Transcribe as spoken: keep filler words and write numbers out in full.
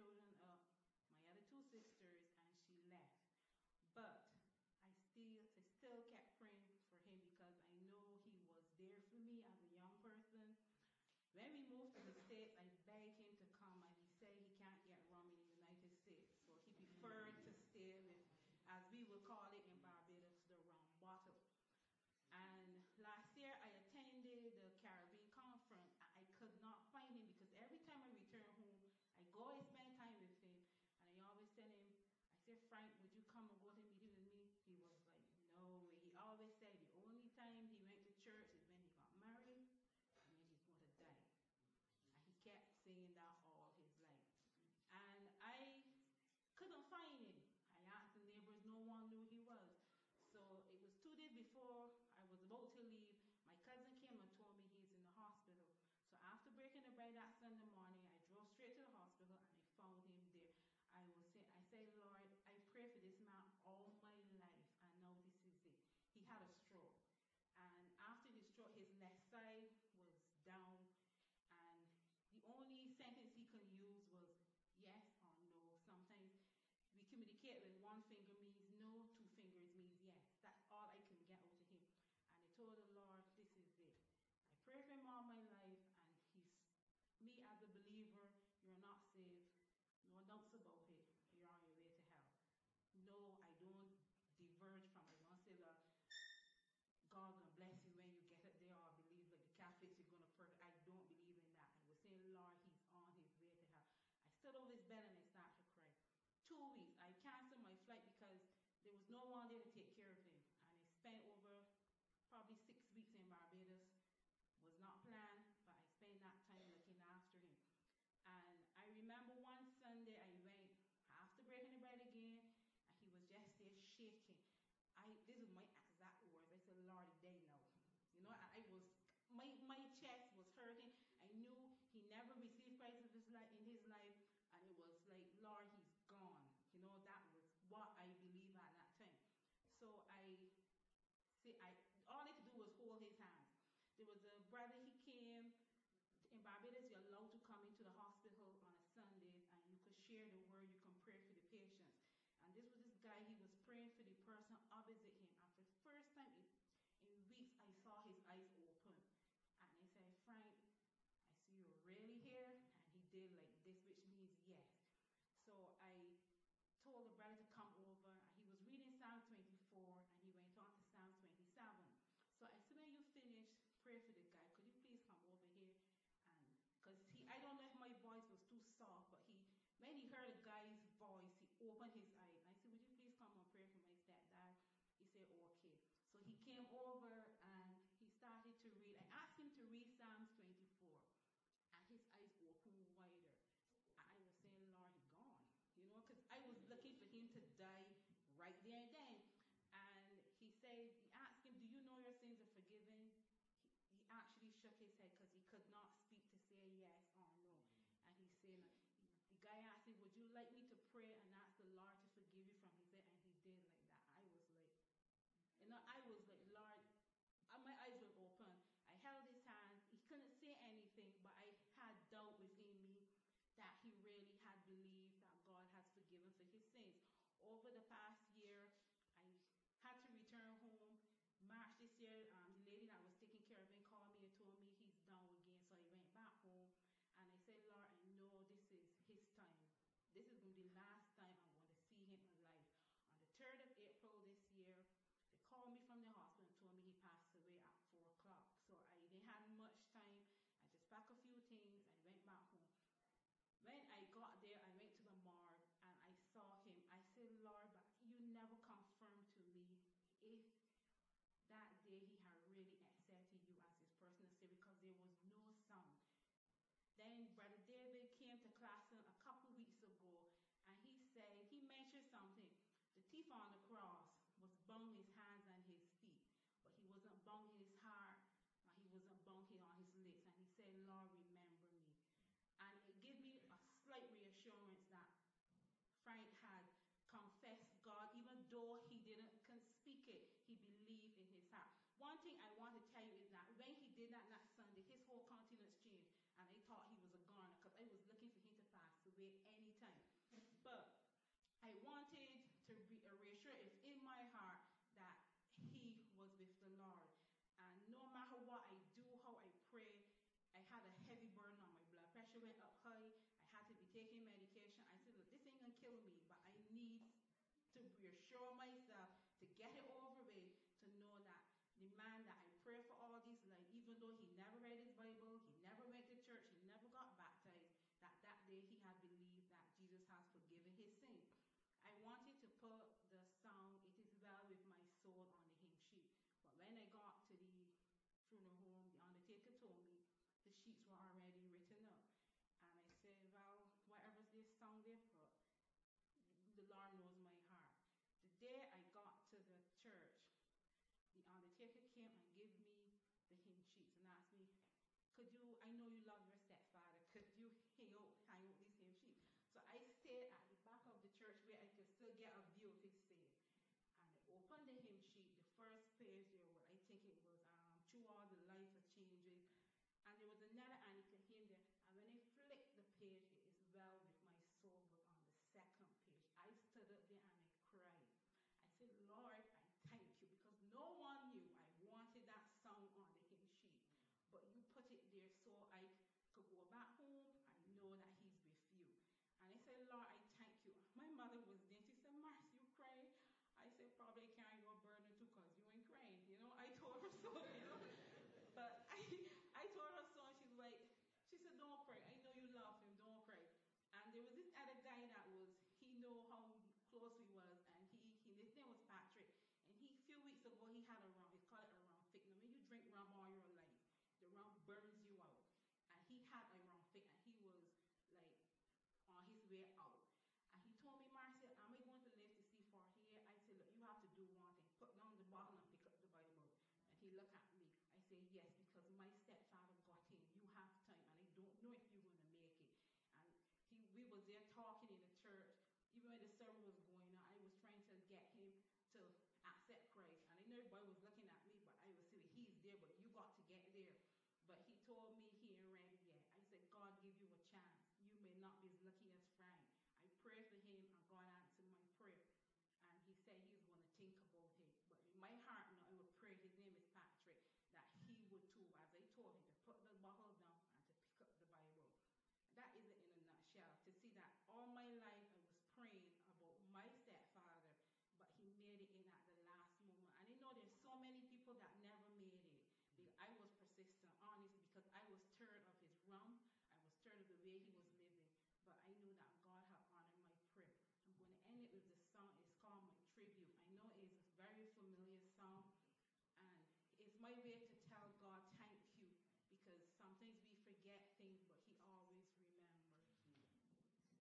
children up, my other two sisters, and she left. But I still, I still kept praying for him because I know he was there for me as a young person. When we moved to the States, I begged him to come, and he said he can't get rum in the United States. So he preferred to stay with, as we would call it in Barbados, the rum bottle. And last year, I attended the Caribbean conference. I could not find him because every time I return home, I go and spend time with him. And I always tell him, I said, Frank, would you come and go to a meeting with me? He was like, no way. He always said the only time he went to church is when he got married and when he's going to die. And he kept saying that all his life. And I couldn't find him. I asked the neighbors, no one knew he was. So it was two days before I was about to leave. My cousin came and told me he's in the hospital. So after breaking the bread that Sunday morning, I drove straight to the hospital and I found him there. I was say, I said, Lord, I pray for this man all my life, and now this is it. He had a stroke. And after the stroke, his left side was down, and the only sentence he could use was yes or no. Sometimes we communicate with one finger means no, two fingers means yes. That's all I can get out of him. And I told the Lord, this is it. I pray for him all my life, and he's, me as a believer, you're not saved. No doubts about it. You're on your way to hell. No, I don't diverge from it. I don't say that God gonna bless you when you get it there, or believe like the Catholics you're gonna pray. I don't believe in that. I was saying, Lord, he's on his way to hell. I stood over his bed and I started to cry. Two weeks, I canceled my flight because there was no one there to take care of him. And I spent over probably six weeks in Barbados. Was not planned, but I spent that time looking after him. And I remember one Sunday I went after breaking the bread again, and he was just there shaking. I this is my exact words. I said, Lord, they know. You know, I, I was my my chest was hurting. I knew he never received Christ in his life in his life, and it was like, Lord, he's gone. You know, that was what I believed at that time. So I see I all I could do was hold his hands. There was a brother, he came. In Barbados, you're allowed to come into the hospital on a Sunday, and you could share the word, you can pray for the patients. And this was this guy, he was praying for the person opposite him. And for the first time in, in weeks, I saw his eyes open. And I said, Frank, I see you're really here? And he did like this, which means yes. So I told the brother to come over, and he was reading Psalm twenty-four, and he went on to Psalm twenty-seven. So I said, when you finish, pray for the guy. Could you please come over here? Because he, I don't know if my voice was too soft, but he, when he heard a guy's voice, he opened his eyes. I said, would you please come and pray for my stepdad? He said, okay. So he came over and he started to read. I asked him to read Psalms twenty-four, and his eyes opened wider. I was saying, Lord, he's gone. You know, because I was looking for him to die right there and then. And he said, he asked him, do you know your sins are forgiven? He actually shook his head because he could not speak to say yes or no. And he said, the guy asked him, would you like me to pray and ask the Lord to forgive you from his head? And he did like that. I was like, you know, I was like, Lord, my eyes were open. I held his hand. He couldn't say anything, but I had doubt within me that he really had believed that God has forgiven for his sins. Over the past year, I had to return home. March this year, um, the lady that was taking care of him called me and told me he's down again. So I went back home and I said, Lord, I know this is his time. This is going to be the last time I'm going to see him alive. On the third of April this year, they called me from the hospital and told me he passed away at four o'clock. So I didn't have much time. I just packed a few things and went back home. When I got there, I went to the morgue and I saw him. I said, Lord, but you never confirmed to me if that day he had really accepted you as his personal savior, because there was no sound. Then Brother David came to class a couple weeks ago, and he said, he mentioned something. The thief on the cross was bound his hands and his feet, but he wasn't bound his heart, and he wasn't bound on his lips. And he said, Lord, remember me. And it gave me a slight reassurance that Frank had confessed God, even though he didn't can speak it, he believed in his heart. One thing I want to tell you is that when he did that that Sunday, his whole countenance changed, and I thought he was a goner because I was looking for him to pass away anytime. pressure went up high. I had to be taking medication. I said, look, this ain't gonna kill me, but I need to reassure myself, to get it over with, to know that the man that I pray for all these life, even though he never read his Bible, he never went to church, he never got baptized, that that day he had believed that Jesus has forgiven his sin. I wanted to put the song, It Is Well With My Soul, on the hymn sheet. But when I got to the funeral home, the undertaker told me the sheets were already written up. And I said, well, whatever's this song they put, the Lord knows my heart. The day I got to the church, the undertaker came and gave me the hymn sheets and asked me, could you, I know you love your stepfather, could you hang out, hang out these hymn sheets? So I stayed at the back of the church where I could still get a view of his face. And I opened the hymn sheet, the first page there was, I think it was, um, Through All the Life of Changes. And there was another Annika hymn there. And when I flicked the page, It Is Well With My Soul was on the second page. I stood up there and I cried. I said, Lord, I thank you, because no one knew I wanted that song on the hymn sheet. But you put it there so I could go back home and know that he's with you. And I said, Lord, I thank you. My mother was there. She said, Marcy, you crying? I said, probably carrying your burden too, because you ain't crying. You know, I told her so, you know. But I, I told her so, and she's like, she said, don't cry. I know you love him. Don't cry. And there was this other guy that was, he know how close we